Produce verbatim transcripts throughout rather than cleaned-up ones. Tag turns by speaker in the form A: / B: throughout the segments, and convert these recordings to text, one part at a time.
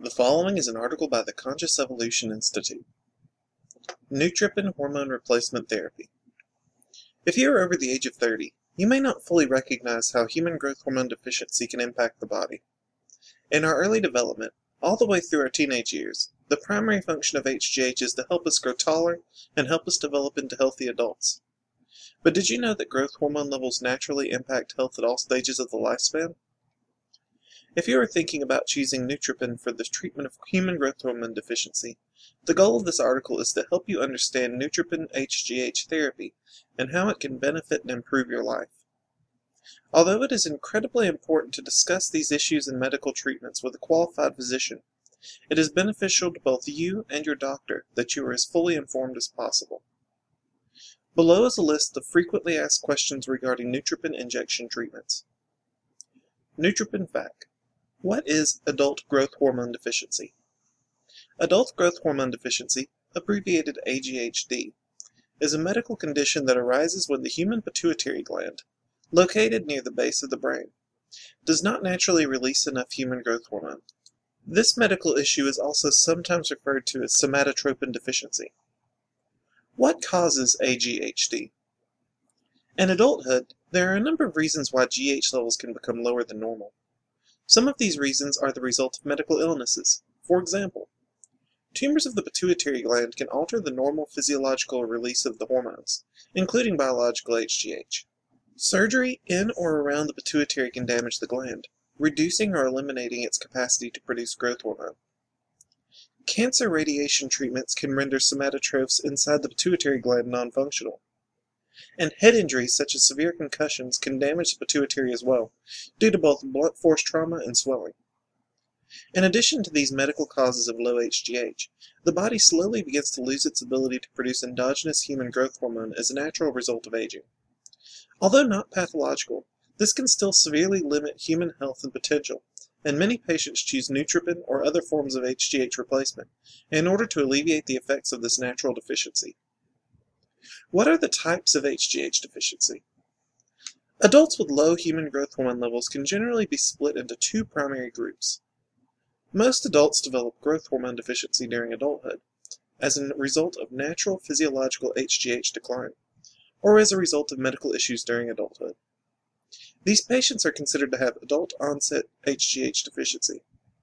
A: The following is an article by the Conscious Evolution Institute. Nutropin Hormone Replacement Therapy. If you are over the age of thirty, you may not fully recognize how human growth hormone deficiency can impact the body. In our early development, all the way through our teenage years, the primary function of H G H is to help us grow taller and help us develop into healthy adults. But did you know that growth hormone levels naturally impact health at all stages of the lifespan? If you are thinking about choosing Nutropin for the treatment of human growth hormone deficiency, the goal of this article is to help you understand Nutropin H G H therapy and how it can benefit and improve your life. Although it is incredibly important to discuss these issues and medical treatments with a qualified physician, it is beneficial to both you and your doctor that you are as fully informed as possible. Below is a list of frequently asked questions regarding Nutropin injection treatments. Nutropin fact. What is adult growth hormone deficiency? Adult growth hormone deficiency, abbreviated A G H D, is a medical condition that arises when the human pituitary gland, located near the base of the brain, does not naturally release enough human growth hormone. This medical issue is also sometimes referred to as somatotropin deficiency. What causes A G H D? In adulthood, there are a number of reasons why G H levels can become lower than normal. Some of these reasons are the result of medical illnesses. For example, tumors of the pituitary gland can alter the normal physiological release of the hormones, including biological H G H. Surgery in or around the pituitary can damage the gland, reducing or eliminating its capacity to produce growth hormone. Cancer radiation treatments can render somatotrophs inside the pituitary gland non-functional. And head injuries such as severe concussions can damage the pituitary as well, due to both blunt force trauma and swelling. In addition to these medical causes of low H G H, the body slowly begins to lose its ability to produce endogenous human growth hormone as a natural result of aging. Although not pathological, this can still severely limit human health and potential, and many patients choose Nutropin or other forms of H G H replacement in order to alleviate the effects of this natural deficiency. What are the types of H G H deficiency? Adults with low human growth hormone levels can generally be split into two primary groups. Most adults develop growth hormone deficiency during adulthood, as a result of natural physiological H G H decline, or as a result of medical issues during adulthood. These patients are considered to have adult-onset H G H deficiency.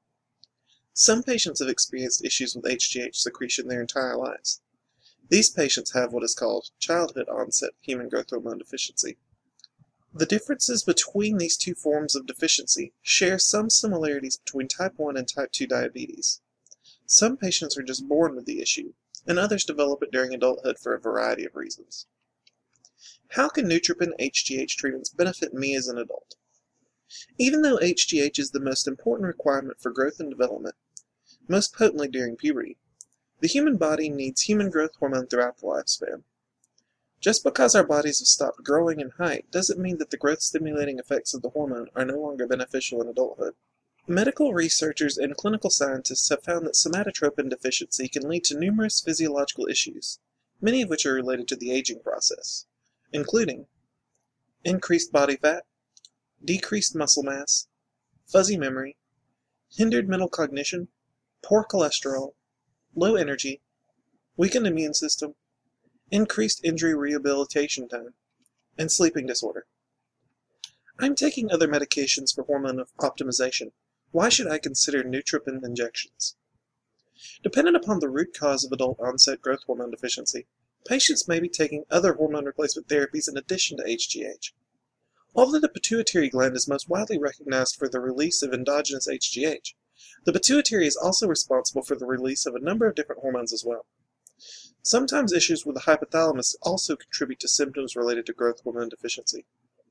A: Some patients have experienced issues with H G H secretion their entire lives. These patients have what is called childhood-onset human growth hormone deficiency. The differences between these two forms of deficiency share some similarities between type one and type two diabetes. Some patients are just born with the issue, and others develop it during adulthood for a variety of reasons. How can Nutropin H G H treatments benefit me as an adult? Even though H G H is the most important requirement for growth and development, most potently during puberty, the human body needs human growth hormone throughout the lifespan. Just because our bodies have stopped growing in height doesn't mean that the growth-stimulating effects of the hormone are no longer beneficial in adulthood. Medical researchers and clinical scientists have found that somatotropin deficiency can lead to numerous physiological issues, many of which are related to the aging process, including increased body fat, decreased muscle mass, fuzzy memory, hindered mental cognition, poor cholesterol, low energy, weakened immune system, increased injury rehabilitation time, and sleeping disorder. I'm taking other medications for hormone optimization. Why should I consider Nutropin injections? Dependent upon the root cause of adult-onset growth hormone deficiency, patients may be taking other hormone replacement therapies in addition to H G H. Although the pituitary gland is most widely recognized for the release of endogenous H G H, the pituitary is also responsible for the release of a number of different hormones as well. Sometimes issues with the hypothalamus also contribute to symptoms related to growth hormone deficiency.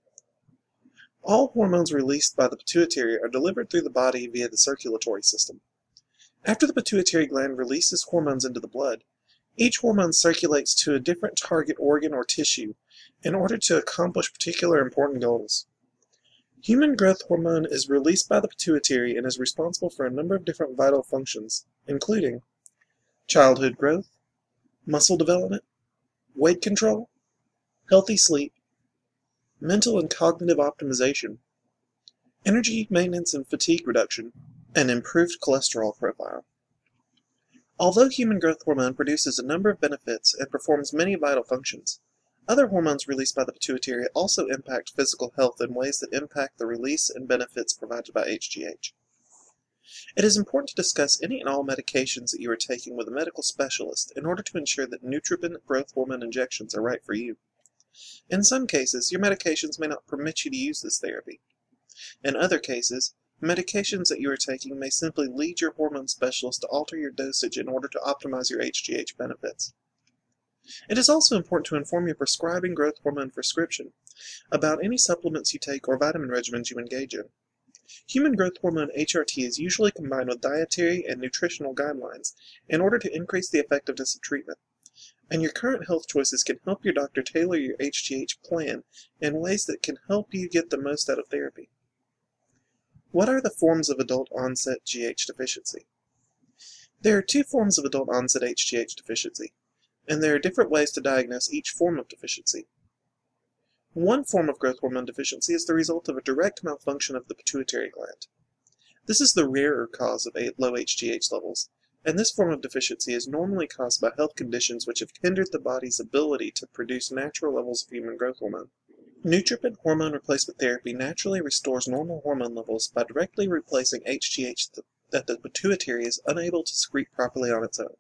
A: All hormones released by the pituitary are delivered through the body via the circulatory system. After the pituitary gland releases hormones into the blood, each hormone circulates to a different target organ or tissue in order to accomplish particular important goals. Human growth hormone is released by the pituitary and is responsible for a number of different vital functions, including childhood growth, muscle development, weight control, healthy sleep, mental and cognitive optimization, energy maintenance and fatigue reduction, An improved cholesterol profile. Although human growth hormone produces a number of benefits and performs many vital functions, other hormones released by the pituitary also impact physical health in ways that impact the release and benefits provided by H G H. It is important to discuss any and all medications that you are taking with a medical specialist in order to ensure that Nutropin growth hormone injections are right for you. In some cases, your medications may not permit you to use this therapy. In other cases, medications that you are taking may simply lead your hormone specialist to alter your dosage in order to optimize your H G H benefits. It is also important to inform your prescribing growth hormone prescription about any supplements you take or vitamin regimens you engage in. Human growth hormone H R T is usually combined with dietary and nutritional guidelines in order to increase the effectiveness of treatment, and your current health choices can help your doctor tailor your H G H plan in ways that can help you get the most out of therapy. What are the forms of adult-onset G H deficiency? There are two forms of adult-onset H G H deficiency, and there are different ways to diagnose each form of deficiency. One form of growth hormone deficiency is the result of a direct malfunction of the pituitary gland. This is the rarer cause of low H G H levels, and this form of deficiency is normally caused by health conditions which have hindered the body's ability to produce natural levels of human growth hormone. Nutropin hormone replacement therapy naturally restores normal hormone levels by directly replacing H G H that the pituitary is unable to secrete properly on its own.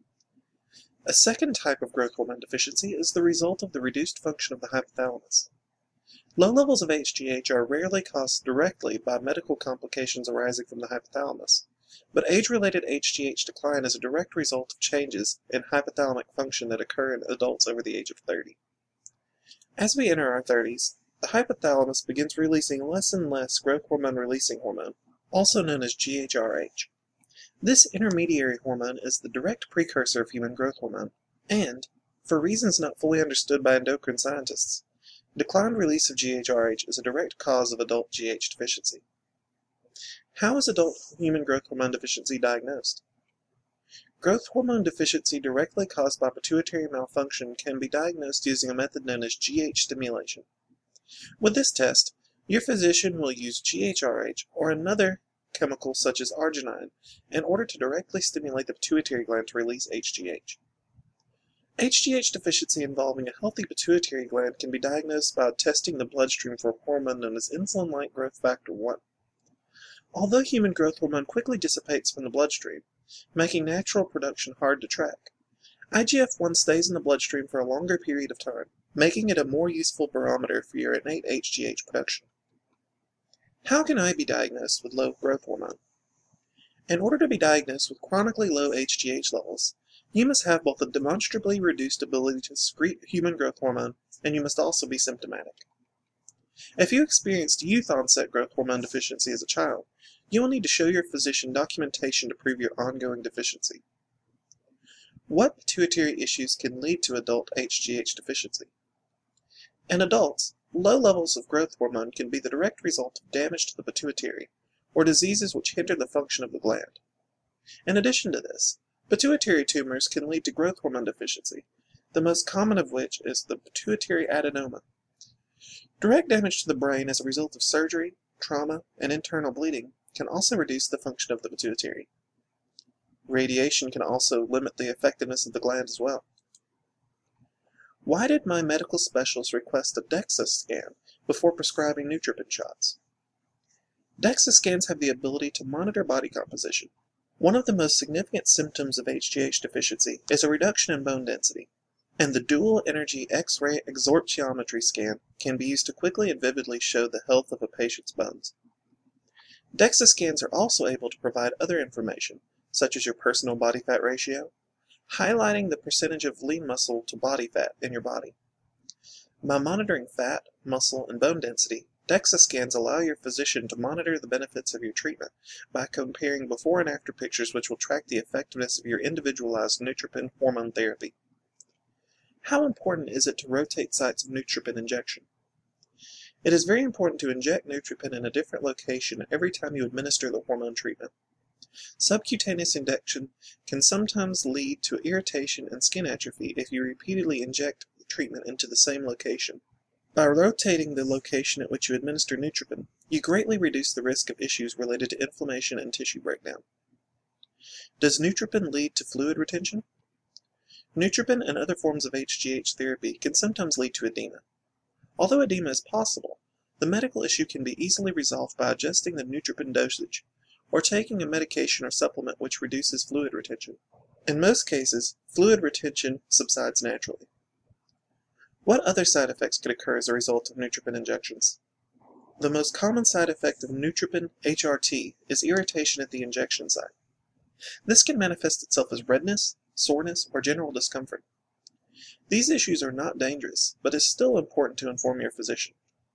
A: A second type of growth hormone deficiency is the result of the reduced function of the hypothalamus. Low levels of H G H are rarely caused directly by medical complications arising from the hypothalamus, but age-related H G H decline is a direct result of changes in hypothalamic function that occur in adults over the age of thirty. As we enter our thirties, the hypothalamus begins releasing less and less growth hormone-releasing hormone, also known as G H R H. This intermediary hormone is the direct precursor of human growth hormone, and, for reasons not fully understood by endocrine scientists, declined release of G H R H is a direct cause of adult G H deficiency. How is adult human growth hormone deficiency diagnosed? Growth hormone deficiency directly caused by pituitary malfunction can be diagnosed using a method known as G H stimulation. With this test, your physician will use G H R H or another chemical such as arginine in order to directly stimulate the pituitary gland to release H G H. H G H deficiency involving a healthy pituitary gland can be diagnosed by testing the bloodstream for a hormone known as insulin-like growth factor one. Although human growth hormone quickly dissipates from the bloodstream, making natural production hard to track, I G F one stays in the bloodstream for a longer period of time, making it a more useful barometer for your innate H G H production. How can I be diagnosed with low growth hormone? In order to be diagnosed with chronically low H G H levels, you must have both a demonstrably reduced ability to secrete human growth hormone, and you must also be symptomatic. If you experienced youth-onset growth hormone deficiency as a child, you will need to show your physician documentation to prove your ongoing deficiency. What pituitary issues can lead to adult H G H deficiency? In adults, low levels of growth hormone can be the direct result of damage to the pituitary, or diseases which hinder the function of the gland. In addition to this, pituitary tumors can lead to growth hormone deficiency, the most common of which is the pituitary adenoma. Direct damage to the brain as a result of surgery, trauma, and internal bleeding can also reduce the function of the pituitary. Radiation can also limit the effectiveness of the gland as well. Why did my medical specialist request a DEXA scan before prescribing Nutropin shots? DEXA scans have the ability to monitor body composition. One of the most significant symptoms of H G H deficiency is a reduction in bone density, and the dual energy X-ray absorptiometry scan can be used to quickly and vividly show the health of a patient's bones. DEXA scans are also able to provide other information, such as your personal body fat ratio, highlighting the percentage of lean muscle to body fat in your body. By monitoring fat, muscle, and bone density, DEXA scans allow your physician to monitor the benefits of your treatment by comparing before and after pictures which will track the effectiveness of your individualized Nutropin hormone therapy. How important is it to rotate sites of Nutropin injection? It is very important to inject Nutropin in a different location every time you administer the hormone treatment. Subcutaneous injection can sometimes lead to irritation and skin atrophy if you repeatedly inject the treatment into the same location. By rotating the location at which you administer Nutropin, You greatly reduce the risk of issues related to inflammation and tissue breakdown. Does Nutropin lead to fluid retention? Nutropin and other forms of H G H therapy can sometimes lead to edema. Although edema is possible, the medical issue can be easily resolved by adjusting the Nutropin dosage, or taking a medication or supplement which reduces fluid retention. In most cases, fluid retention subsides naturally. What other side effects could occur as a result of Nutropin injections? The most common side effect of Nutropin H R T is irritation at the injection site. This can manifest itself as redness, soreness, or general discomfort. These issues are not dangerous, but it is still important to inform your physician.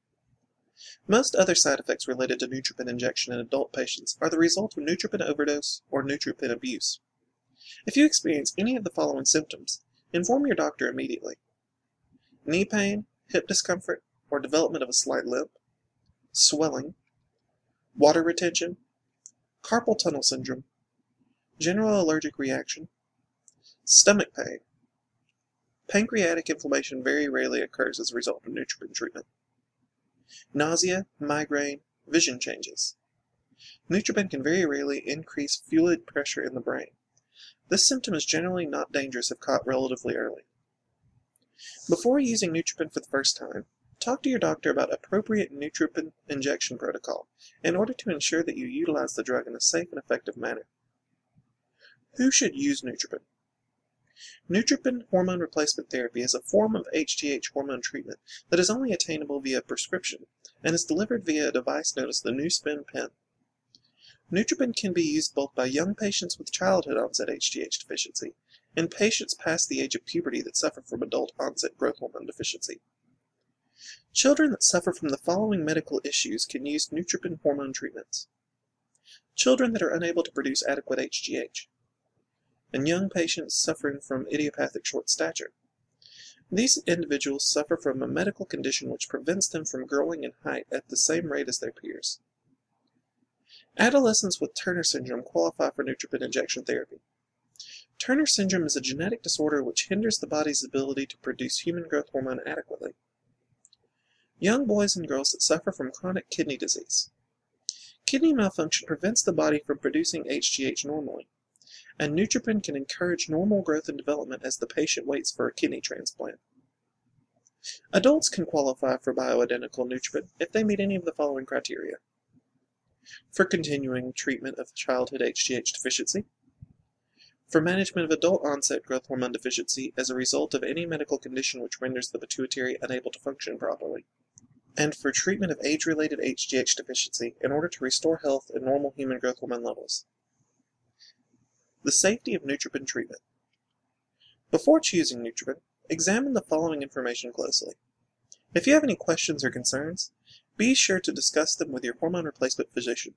A: Most other side effects related to Nutropin injection in adult patients are the result of Nutropin overdose or Nutropin abuse. If you experience any of the following symptoms, inform your doctor immediately. Knee pain, hip discomfort, or development of a slight limp, swelling, water retention, carpal tunnel syndrome, general allergic reaction, stomach pain. Pancreatic inflammation very rarely occurs as a result of Nutropin treatment. Nausea, migraine, vision changes. Nutropin can very rarely increase fluid pressure in the brain. This symptom is generally not dangerous if caught relatively early. Before using Nutropin for the first time, talk to your doctor about appropriate Nutropin injection protocol in order to ensure that you utilize the drug in a safe and effective manner. Who should use Nutropin? Nutropin hormone replacement therapy is a form of H G H hormone treatment that is only attainable via prescription and is delivered via a device known as the NuSpin pen. Nutropin can be used both by young patients with childhood onset H G H deficiency and patients past the age of puberty that suffer from adult onset growth hormone deficiency. Children that suffer from the following medical issues can use Nutropin hormone treatments. Children that are unable to produce adequate H G H, and young patients suffering from idiopathic short stature. These individuals suffer from a medical condition which prevents them from growing in height at the same rate as their peers. Adolescents with Turner syndrome qualify for Nutropin injection therapy. Turner syndrome is a genetic disorder which hinders the body's ability to produce human growth hormone adequately. Young boys and girls that suffer from chronic kidney disease. Kidney malfunction prevents the body from producing H G H normally, and Nutropin can encourage normal growth and development as the patient waits for a kidney transplant. Adults can qualify for bioidentical Nutropin if they meet any of the following criteria. For continuing treatment of childhood H G H deficiency, for management of adult onset growth hormone deficiency as a result of any medical condition which renders the pituitary unable to function properly, and for treatment of age-related H G H deficiency in order to restore health and normal human growth hormone levels. The safety of Nutropin treatment. Before choosing Nutropin, examine the following information closely. If you have any questions or concerns, be sure to discuss them with your hormone replacement physician.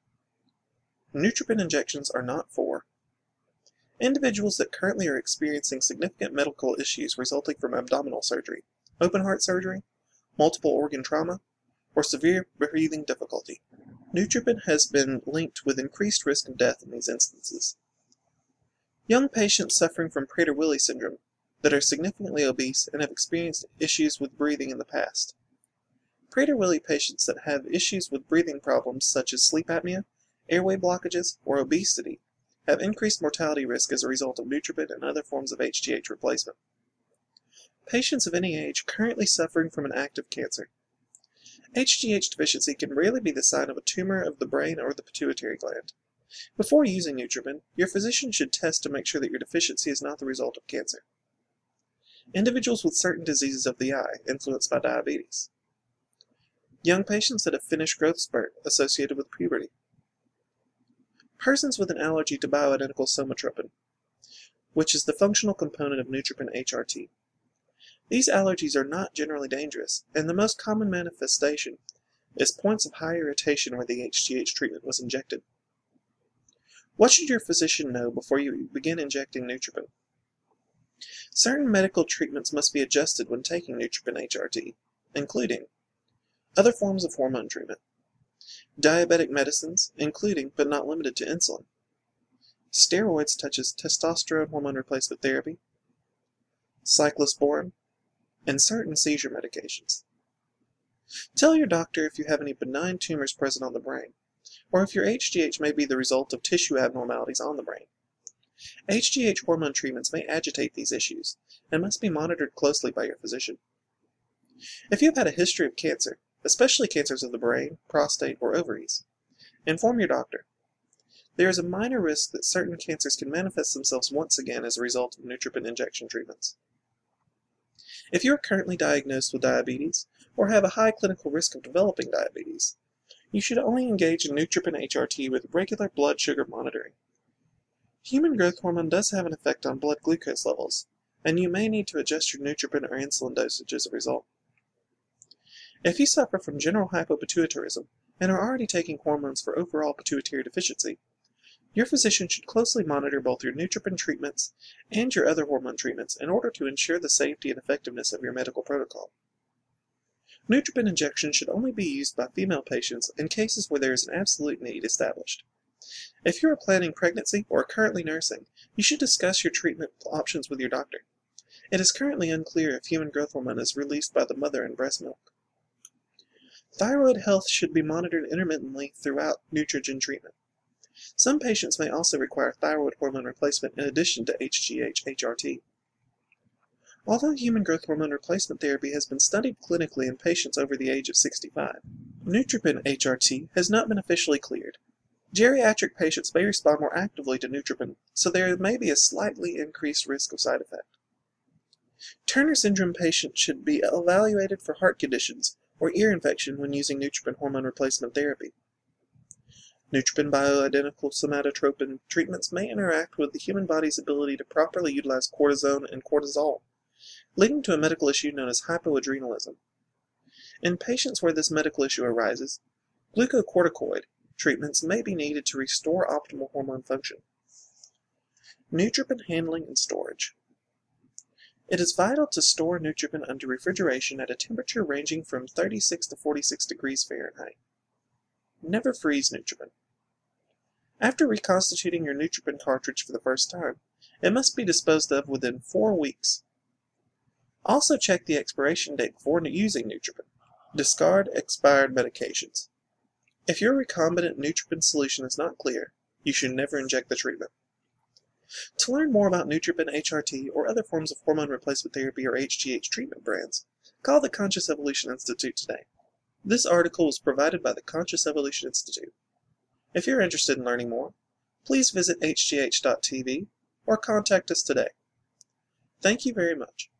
A: Nutropin injections are not for individuals that currently are experiencing significant medical issues resulting from abdominal surgery, open heart surgery, multiple organ trauma, or severe breathing difficulty. Nutropin has been linked with increased risk of death in these instances. Young patients suffering from Prader-Willi syndrome that are significantly obese and have experienced issues with breathing in the past. Prader-Willi patients that have issues with breathing problems such as sleep apnea, airway blockages, or obesity have increased mortality risk as a result of Nutropin and other forms of H G H replacement. Patients of any age currently suffering from an active cancer. H G H deficiency can rarely be the sign of a tumor of the brain or the pituitary gland. Before using Nutropin, your physician should test to make sure that your deficiency is not the result of cancer. Individuals with certain diseases of the eye influenced by diabetes. Young patients that have finished growth spurt associated with puberty. Persons with an allergy to bioidentical somatropin, which is the functional component of Nutropin H R T. These allergies are not generally dangerous, and the most common manifestation is points of high irritation where the H G H treatment was injected. What should your physician know before you begin injecting Nutropin? Certain medical treatments must be adjusted when taking Nutropin H R T, including other forms of hormone treatment, diabetic medicines, including but not limited to insulin, steroids such as testosterone hormone replacement therapy, cyclosporin, and certain seizure medications. Tell your doctor if you have any benign tumors present on the brain, or if your H G H may be the result of tissue abnormalities on the brain. H G H hormone treatments may agitate these issues and must be monitored closely by your physician. If you have had a history of cancer, especially cancers of the brain, prostate, or ovaries, inform your doctor. There is a minor risk that certain cancers can manifest themselves once again as a result of Nutropin injection treatments. If you are currently diagnosed with diabetes, or have a high clinical risk of developing diabetes, you should only engage in Nutropin H R T with regular blood sugar monitoring. Human growth hormone does have an effect on blood glucose levels, and you may need to adjust your Nutropin or insulin dosage as a result. If you suffer from general hypopituitarism and are already taking hormones for overall pituitary deficiency, your physician should closely monitor both your Nutropin treatments and your other hormone treatments in order to ensure the safety and effectiveness of your medical protocol. Nutropin injections should only be used by female patients in cases where there is an absolute need established. If you are planning pregnancy or are currently nursing, you should discuss your treatment options with your doctor. It is currently unclear if human growth hormone is released by the mother in breast milk. Thyroid health should be monitored intermittently throughout Nutrigen treatment. Some patients may also require thyroid hormone replacement in addition to H G H H R T. Although human growth hormone replacement therapy has been studied clinically in patients over the age of sixty-five, Nutropin H R T has not been officially cleared. Geriatric patients may respond more actively to Nutropin, so there may be a slightly increased risk of side effect. Turner syndrome patients should be evaluated for heart conditions or ear infection when using Nutropin hormone replacement therapy. Nutropin bioidentical somatotropin treatments may interact with the human body's ability to properly utilize cortisone and cortisol, leading to a medical issue known as hypoadrenalism. In patients where this medical issue arises, glucocorticoid treatments may be needed to restore optimal hormone function. Nutropin handling and storage. It is vital to store Nutropin under refrigeration at a temperature ranging from thirty-six to forty-six degrees Fahrenheit. Never freeze Nutropin. After reconstituting your Nutropin cartridge for the first time, it must be disposed of within four weeks. Also check the expiration date before using Nutropin. Discard expired medications. If your recombinant Nutropin solution is not clear, you should never inject the treatment. To learn more about Nutropin H R T or other forms of hormone replacement therapy or H G H treatment brands, call the Conscious Evolution Institute today. This article was provided by the Conscious Evolution Institute. If you're interested in learning more, please visit H G H dot T V or contact us today. Thank you very much.